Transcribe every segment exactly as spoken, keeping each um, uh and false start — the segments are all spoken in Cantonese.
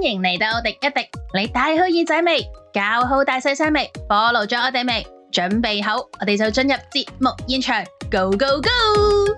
迎嚟到廸一廸，你戴好耳仔未？搞好大細聲未？ follow 咗我哋未？準備好，我哋就進入節目現場 ，Go Go Go！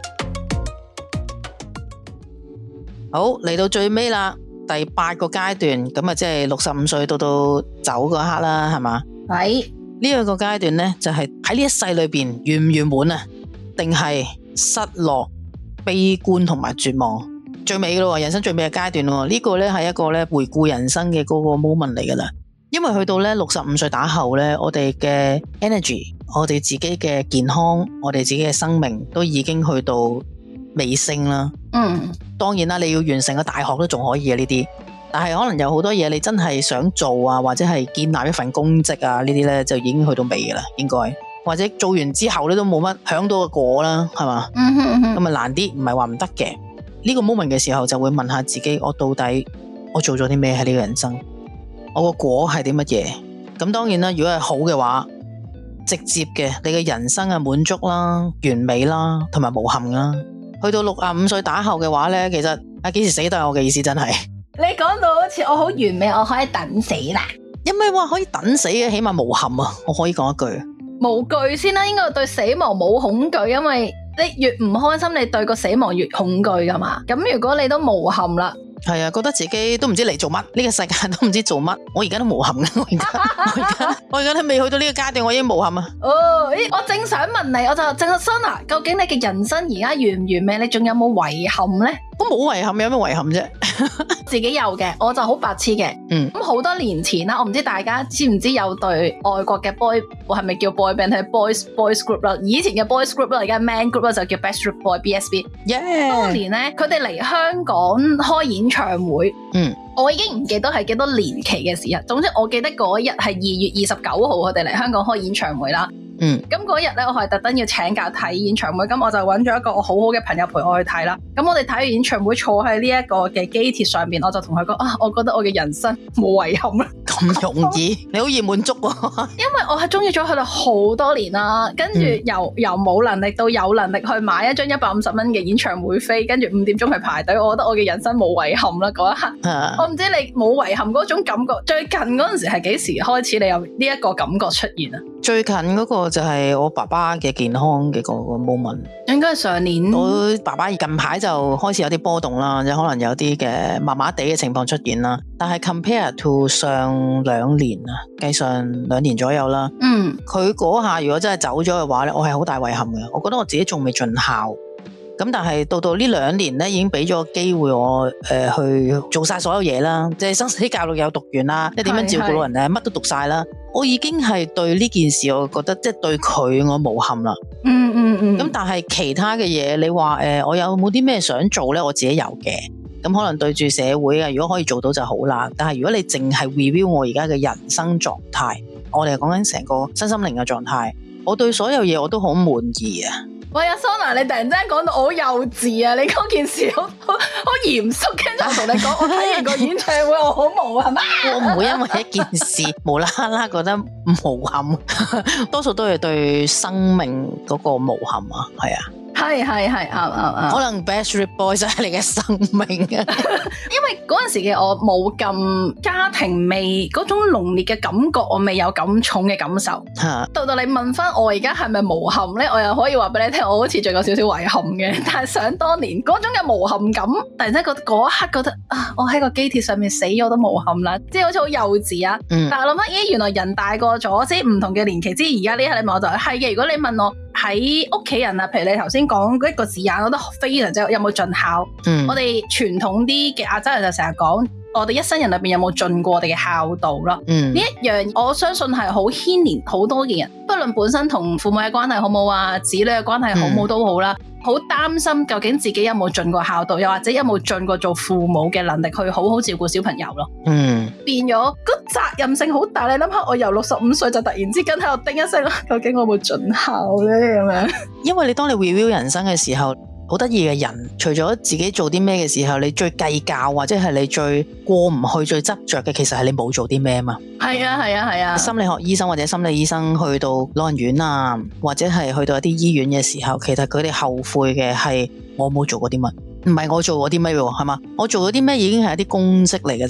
好，嚟到最尾啦，第八個階段，咁啊即係六十五歲到到走嗰刻啦，係嘛？ 係呢一個階段呢，就係喺呢一世裏邊圓唔圓滿啊？定係失落、悲觀同埋絕望？最尾咯，人生最尾嘅階段咯，呢、這個呢係一個咧回顧人生嘅嗰個 moment 嚟噶啦。因為去到咧六十五歲打後呢，我哋嘅 energy， 我哋自己嘅健康，我哋自己嘅生命都已經去到尾聲啦。 嗯， 當然啦，你要完成個大學都仲可以啊呢啲，但係可能有好多嘢你真係想做啊，或者係建立一份公職啊呢啲呢，就已經去到尾噶啦，應該或者做完之後你都冇乜響到個果啦，係嘛？ 嗯哼嗯哼， 咁啊難啲，唔係話唔得嘅。呢個 moment 嘅時候就會問下自己，我到底我做咗啲咩喺呢個人生？我個果係啲乜嘢？咁當然啦，如果係好嘅話，直接嘅你嘅人生嘅滿足啦、完美啦，同埋無憾啦。去到六十五歲打後嘅話呢，其實啊幾時死都係我嘅意思，真係。 你講到好似我好完美，我可以等死啦。 因為話可以等死嘅，起碼無憾啊！我可以講一句， 無懼先啦，應該對死亡冇恐懼，因為你越唔開心，你對個死亡越恐懼噶嘛。咁如果你都無憾啦， 係啊，覺得自己都唔知嚟做乜，呢、這個世界都唔知做乜。我而家都無憾嘅，我而家我而家我而家都未去到呢個階段，我已經無憾啊。 哦，咦，我正想問你，我就正想問啊，究竟你嘅人生而家完唔完美？你仲有冇遺憾呢？ 我冇遺憾，有咩遺憾啫？ 自己有嘅，我就好白痴嘅。 嗯， 咁好多年前啦，我唔知大家知唔知有對外國嘅 boy， 係咪叫 boy band 係 boys boys group 啦？以前嘅 boys group 啦，而家 man group 啦就叫 Backstreet Boy B S B。 Yeah， 當年咧，佢哋嚟香港開演唱會。 嗯， 我已經唔記得係幾多年期嘅事啊。總之我記得嗰日係二月二十九號，佢哋嚟香港開演唱會啦。 嗯， 咁嗰日咧，我係特登要請假睇演唱會，咁我就揾咗一個我好好嘅朋友陪我去睇啦。咁我哋睇完演唱會，坐喺呢一個嘅機鐵上面，我就同佢講啊，我覺得我嘅人生冇遺憾啦。 咁容易，你好易滿足喎。 因為我係中意咗佢哋好多年啦，跟住由、嗯、由冇能力到有能力去買一張一百五十蚊嘅演唱會飛，跟住五點鐘去排隊，我覺得我嘅人生冇遺憾啦嗰一刻。 啊、 我唔知你冇遺憾嗰種感覺，最近嗰陣時係幾時開始你有呢一個感覺出現啊？ 最近嗰個就係我爸爸嘅健康嘅嗰個 moment， 應該係上年。 我爸爸近排就開始有啲波動啦，即可能有啲嘅麻麻地嘅情況出現啦。但係 compare to 上兩年啊，計上兩年左右啦。 嗯， 佢嗰下如果真係走咗嘅話咧，我係好大遺憾嘅。我覺得我自己仲未盡孝。咁但係到到呢兩年咧，已經俾咗機會我誒、呃、去做晒所有嘢啦，即係生死教育有讀完啦，即係點樣照顧老人咧，乜都讀晒啦。我已經係對呢件事，我覺得即係對佢我無憾啦。 嗯嗯嗯。咁、 嗯、但係其他嘅嘢，你話誒、呃，我有冇啲咩想做咧？我自己有嘅。咁可能對住社會啊，如果可以做到就好啦。但係如果你淨係 review 我而家嘅人生狀態，我哋係講緊成個身心靈嘅狀態，我對所有嘢我都好滿意啊。 喂，阿 Sona，你突然之間講到我好幼稚啊！你嗰件事好好好嚴肅，跟住我同你講，我睇完個演唱會，我好無憾啊！ 我唔會因為一件事無啦啦覺得無憾，多數都係對生命嗰個無憾啊，係啊。 係係係啱啱啱， 可能 Backstreet Boys 就係你嘅生命啊！ 因為嗰陣時嘅我冇咁家庭味嗰種濃烈嘅感覺，我未有咁重嘅感受。 嚇！ 到到你問翻我而家係咪無憾咧？我又可以話俾你聽，我好似仲有少少遺憾嘅。但係想當年嗰種嘅無憾感，突然間覺得嗰一刻覺得啊，我喺個機鐵上面死咗都無憾啦，即係好似好幼稚啊！嗯、但係諗翻，咦，原來人大個咗，即係唔同嘅年期，即係而家呢一刻你問我就係嘅。如果你問我喺屋企人啊，譬如你頭先講嗰一個字眼，我覺得非常之有冇盡孝。嗯、我哋傳統啲嘅亞洲人就成日講，我哋一生人裏邊有冇盡過我哋嘅孝道咯。呢、嗯、一樣我相信係好牽連好多嘅人，不論本身同父母嘅關係好冇啊，子女嘅關係好冇都好啦，好擔心究竟自己有冇盡過孝道，又或者有冇盡過做父母嘅能力去好好照顧小朋友咯。嗯，變咗個責任性好大。你諗下，我由六十五歲就突然之間喺度叮一聲啦，究竟我有冇盡孝咧？咁樣，因為你當你 review 人生嘅時候，好得意嘅人，除咗自己做啲咩嘅時候，你最計較或者係你最過唔去、最執着嘅，其實係你冇做啲咩嘛。 係啊，係啊，係啊。心理學醫生或者心理醫生去到老人院啊，或者係去到一啲醫院嘅時候，其實佢哋後悔嘅係我冇做過啲乜，唔係我做過啲咩喎，係嘛？我做咗啲咩已經係一啲公式嚟㗎咋。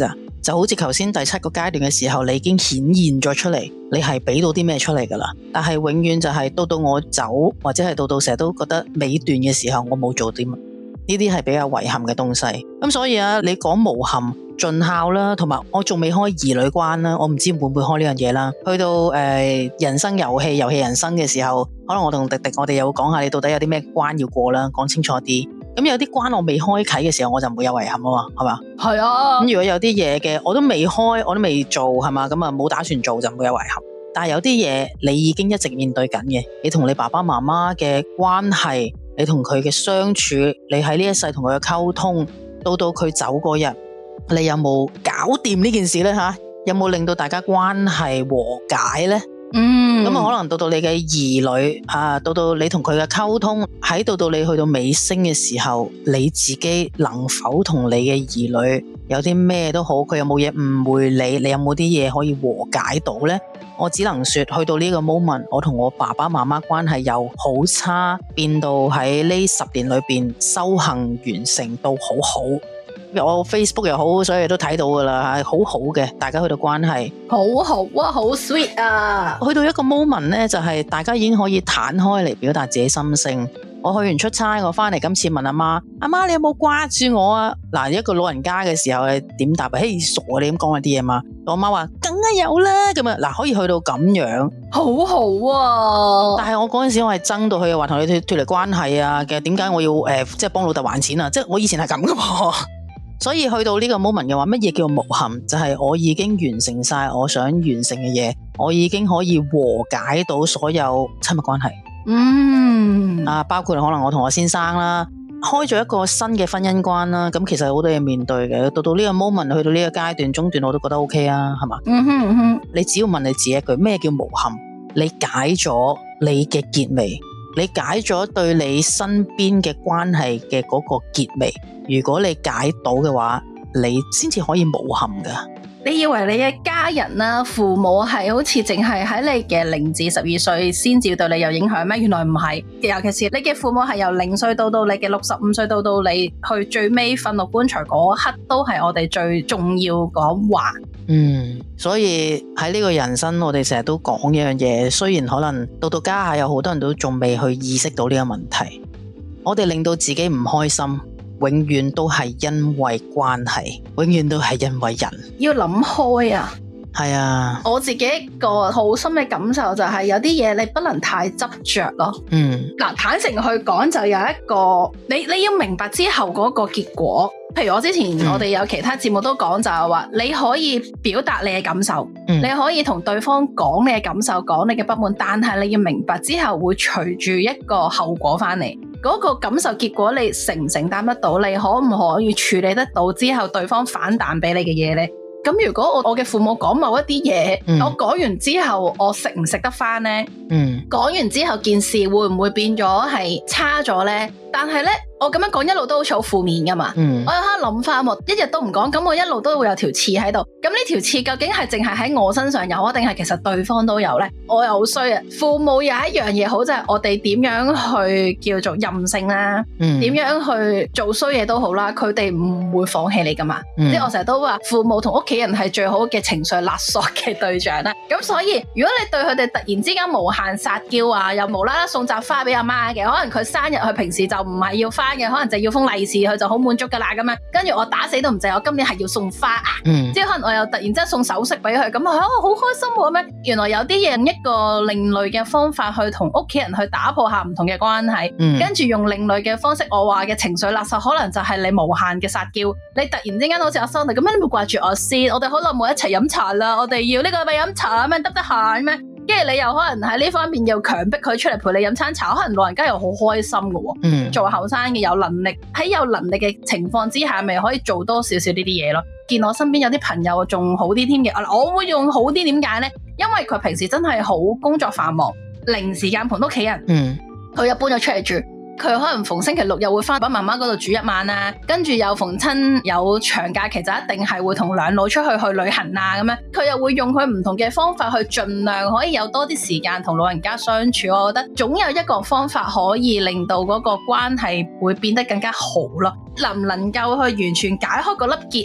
就好似頭先第七個階段嘅時候，你已經顯現咗出嚟，你係俾到啲咩出嚟噶啦。但係永遠就係到到我走，或者係到到成日都覺得尾段嘅時候，我冇做啲乜，呢啲係比較遺憾嘅東西。咁所以啊，你講無憾盡孝啦，同埋我仲未開兒女關啦，我唔知會唔會開呢樣嘢啦。去到誒、呃、人生遊戲遊戲人生嘅時候，可能我同迪迪我哋又會講下你到底有啲咩關要過啦，講清楚啲。咁有啲關我未開啟嘅時候，我就唔會有遺憾啊嘛，係嘛？ 係啊。咁如果有啲嘢嘅我都未開，我都未做，係嘛？咁啊冇打算做就唔會有遺憾。但係有啲嘢你已經一直面對緊嘅，你同你爸爸媽媽嘅關係，你同佢嘅相處，你喺呢一世同佢嘅溝通，到到佢走嗰日，你有冇搞掂呢件事呢？吓，有冇令到大家關係和解呢？ 嗯， 咁啊，可能到到你嘅兒女啊，到到你同佢嘅溝通，喺到到你去到尾聲嘅時候，你自己能否同你嘅兒女有啲咩都好，佢有冇嘢誤會你，你有冇啲嘢可以和解到呢？我只能說，去到呢個 moment，我同我爸爸媽媽關係由好差變到喺呢十年裏邊修行完成到好好。我 Facebook 又好，所以都睇到噶啦，係好好嘅，大家去到關係好好啊，好 sweet 啊！ 去到一個 moment 咧，就係、是、大家已經可以攤開嚟表達自己心聲。我去完出差，我翻嚟今次問阿媽，阿媽你有冇掛住我啊？嗱，一個老人家嘅時候，你點答？嘿，傻啊！你咁講嗰啲嘢嘛？我媽話梗係有啦，咁啊，嗱，可以去到咁樣， 好好啊！ 但係我嗰陣時我係憎到佢話同你脫脫離關係啊嘅，點解我要誒、呃、即係幫老豆還錢啊？即係我以前係咁噶喎。所以去到呢個 moment 嘅話，乜嘢叫無憾？就係、是、我已經完成晒我想完成嘅嘢，我已經可以和解到所有親密關係。 嗯， 啊，包括可能我同我先生啦，開咗一個新嘅婚姻關啦。咁其實好多嘢面對嘅，到到呢個 moment 去到呢個階段中段，我都覺得 OK 啊，係嘛？ 嗯哼嗯哼， 你只要問你自己一句，咩叫無憾？你解咗你嘅結未？你解咗對你身邊嘅關係嘅嗰個結未？如果你解到嘅話，你先至可以無憾噶。 你以為你嘅家人啦、父母係好似淨係喺你嘅零至十二歲先至對你有影響咩？原來唔係，尤其是你嘅父母係由零歲到到你嘅六十五歲到到你去最尾瞓落棺材嗰刻，都係我哋最重要嗰環。 嗯，所以喺呢個人生，我哋成日都講一樣嘢，雖然可能到到家下有好多人都仲未去意識到呢個問題，我哋令到自己唔開心。永遠都係因為關係，永遠都係因為人。 要諗開啊！ 係啊， 我自己一個好深嘅感受就係有啲嘢你不能太執着咯。 嗯， 嗱，坦誠去講就有一個你你要明白之後嗰個結果。譬如我之前、嗯、我哋有其他節目都講就係話，你可以表達你嘅感受，嗯、你可以同對方講你嘅感受，講你嘅不滿，但係你要明白之後會隨住一個後果翻嚟。嗰個感受結果你承唔承擔得到？你可唔可以處理得到之後對方反彈俾你嘅嘢呢？咁如果我我嘅父母講某一啲嘢，嗯、我講完之後我食唔食得翻呢？嗯，講完之後件事會唔會變咗係差咗呢？但係呢，我咁樣講一路都好似好負面噶嘛。嗯、我有刻諗翻，我一日都唔講，咁我一路都會有條刺喺度。咁呢條刺究竟係淨係喺我身上有啊，定係其實對方都有呢？我又好衰啊！父母有一樣嘢好就係、是、我哋點樣去叫做任性啦，點、嗯、樣去做衰嘢都好啦，佢哋唔會放棄你噶嘛。嗯、即係我成日都話，父母同屋企人係最好嘅情緒勒索嘅對象啦。咁所以如果你對佢哋突然之間無限撒嬌啊，又無啦啦送扎花俾阿媽嘅，可能佢生日佢平時就唔係要花嘅，可能就要封利是，佢就好滿足噶啦咁樣。跟住我打死都唔制，我今年係要送花啊！嗯、即係可能我又突然之間送首飾俾佢，咁啊好開心喎咩？原來有啲嘢用一個另類嘅方法去同屋企人去打破下唔同嘅關係，嗯、跟住用另類嘅方式，我話嘅情緒勒索可能就係你無限嘅撒嬌。你突然之間好似阿 Sony 咁樣，你冇掛住我先，我哋好耐冇一齊飲茶啦，我哋要呢個禮拜飲茶咩？得唔得閒咩？跟住你又可能喺呢方面又強迫佢出嚟陪你飲餐茶，可能老人家又好開心嘅喎。嗯，做後生嘅有能力，喺有能力嘅情況之下，咪可以做多少少呢啲嘢咯。見我身邊有啲朋友仲好啲添嘅，我會用好啲，點解呢？因為佢平時真係好工作繁忙，零時間陪屋企人。嗯，佢又搬咗出嚟住。佢可能逢星期六又會翻爸爸媽媽嗰度住一晚啊，跟住又逢親有長假期就一定係會同兩老出去去旅行啊咁樣，佢又會用佢唔同嘅方法去盡量可以有多啲時間同老人家相處。我覺得總有一個方法可以令到嗰個關係會變得更加好咯。能唔能夠去完全解開嗰粒結呢？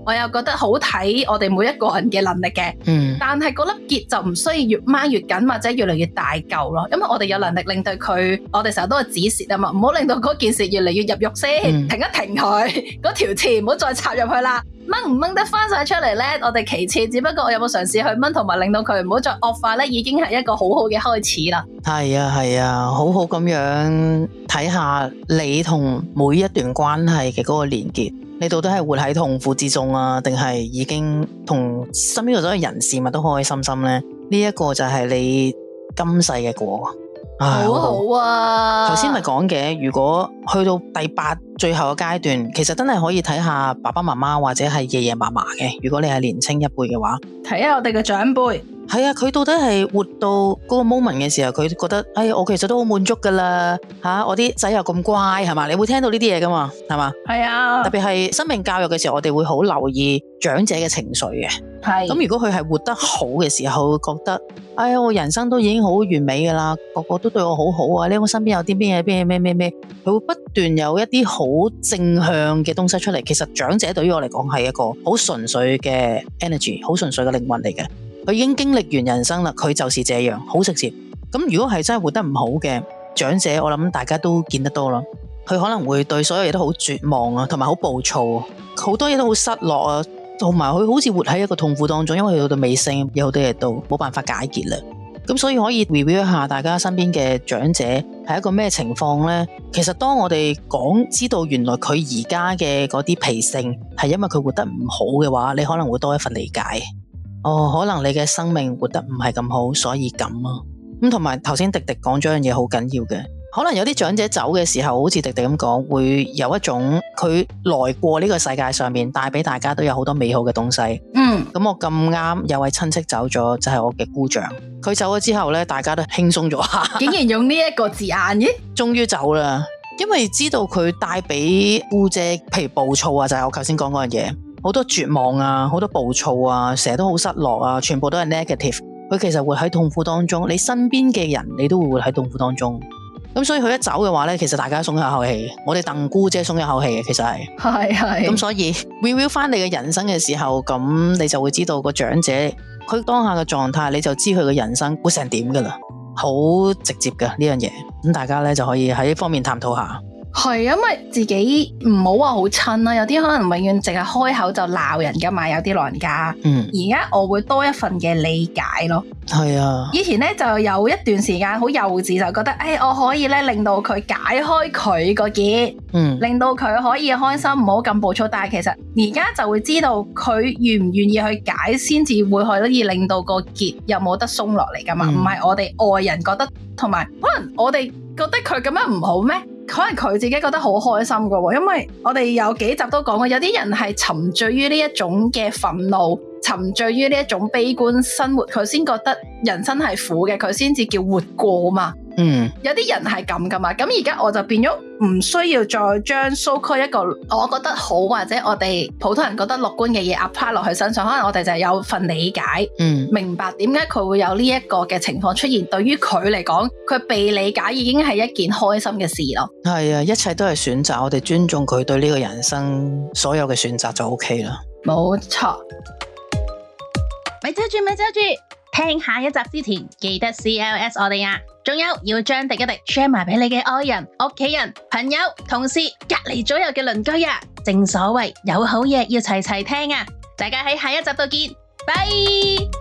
我又覺得好睇我哋每一個人嘅能力嘅。 嗯， 但係嗰粒結就唔需要越掹越緊或者越嚟越大嚿咯，因為我哋有能力令到佢，我哋成日都係止蝕啊嘛，唔好令到嗰件事越嚟越入肉先， 嗯、 停一停佢，嗰條刺唔好再插入去啦。掹唔掹得翻晒出嚟呢？我哋其次，只不過我有冇嘗試去掹，同埋令到佢唔好再惡化呢，已經係一個好好嘅開始啦。 係啊係啊，好好咁樣睇下你同每一段關係嘅嗰個連結，你到底係活喺痛苦之中啊，定係已經同身邊所有人事物都開開心心呢？呢一個就係你今世嘅果。 好好啊！ 頭先咪講嘅，如果去到第八最後嘅階段，其實真係可以睇下爸爸媽媽或者係爺爺嫲嫲嘅。如果你係年青一輩嘅話， 睇下我哋嘅長輩。 係啊，佢到底係活到嗰個 moment 嘅時候，佢覺得，哎，我其實都好滿足噶啦，吓、啊，我啲仔又咁乖，係嘛？你會聽到呢啲嘢噶嘛？係嘛？ 係啊， 特別係生命教育嘅時候，我哋會好留意長者嘅情緒嘅。 係咁， 如果佢係活得好嘅時候，會覺得，哎呀，我人生都已經好完美噶啦，個個都對我好好啊！呢我身邊有啲咩嘢咩咩咩咩，佢會不斷有一啲好正向嘅東西出嚟。其實長者對於我嚟講係一個好純粹嘅 energy， 好純粹嘅靈魂嚟嘅。佢已經經歷完人生啦，佢就是這樣，好直接。咁如果係真係活得唔好嘅長者，我諗大家都見得多啦。佢可能會對所有嘢都好絕望啊，同埋好暴躁，好多嘢都好失落啊，同埋佢好似活喺一個痛苦當中，因為去到尾聲有好多嘢都冇辦法解決啦。咁所以可以 review 一下大家身邊嘅長者係一個咩情況呢？其實當我哋講知道原來佢而家嘅嗰啲脾性係因為佢活得唔好嘅話，你可能會多一份理解。哦，可能你嘅生命活得唔係咁好，所以咁啊。咁同埋頭先迪迪講咗樣嘢好緊要嘅，可能有啲長者走嘅時候，好似迪迪咁講，會有一種佢來過呢個世界上面帶俾大家都有好多美好嘅東西。嗯，咁我咁啱有位親戚走咗，就係、是、我嘅姑丈。佢走咗之後呢，大家都輕鬆咗下。 竟然用呢一個字眼嘅， 終於走啦，因為知道佢帶俾姑姐，譬如暴躁啊，就係、是、我頭先講嗰樣嘢。好多絕望啊，好多暴躁啊，成日都好失落啊，全部都係 negative。佢其實活喺痛苦當中，你身邊嘅人你都會活喺痛苦當中。咁所以佢一走嘅話呢，其實大家鬆一口氣，我哋鄧姑姐鬆一口氣嘅，其實係係係。咁所以 review 翻你嘅人生嘅時候，咁你就會知道個長者佢當下嘅狀態，你就知佢嘅人生會成點噶啦，好直接噶呢樣嘢。咁大家呢就可以喺呢方面探討下。 係，因為自己唔好話好親啦，有啲可能永遠淨係開口就鬧人噶嘛，有啲老人家。嗯，而家我會多一份嘅理解咯。係啊，以前咧就有一段時間好幼稚，就覺得誒、哎，我可以咧令到佢解開佢個結，嗯，令到佢可以開心，唔好咁暴躁。但係其實而家就會知道佢願唔願意去解，先至會可以令到個結又冇得鬆落嚟噶嘛。唔係、嗯、我哋外人覺得，同埋可能我哋覺得佢咁樣唔好咩？可能佢自己覺得好開心噶，因為我哋有幾集都講過，有啲人係沉醉於呢一種嘅憤怒，沉醉於呢一種悲觀生活，佢先覺得人生係苦嘅，佢先至叫活過嘛。嗯，有啲人係咁噶嘛，咁而家我就變咗唔需要再將 so call 一個我覺得好或者我哋普通人覺得樂觀嘅嘢 apply 落去身上，可能我哋就有份理解，嗯，明白點解佢會有呢一個嘅情況出現。對於佢嚟講，佢被理解已經係一件開心嘅事咯。係啊，一切都係選擇，我哋尊重佢對呢個人生所有嘅選擇就 OK 啦。冇錯。咪遮住咪遮住，聽下一集之前記得 C L S 我哋啊，仲有要將廸一廸 share 埋俾你嘅愛人、屋企人、朋友、同事、隔籬左右嘅鄰居啊！正所謂有好嘢要齊齊聽啊！大家喺下一集度見，拜。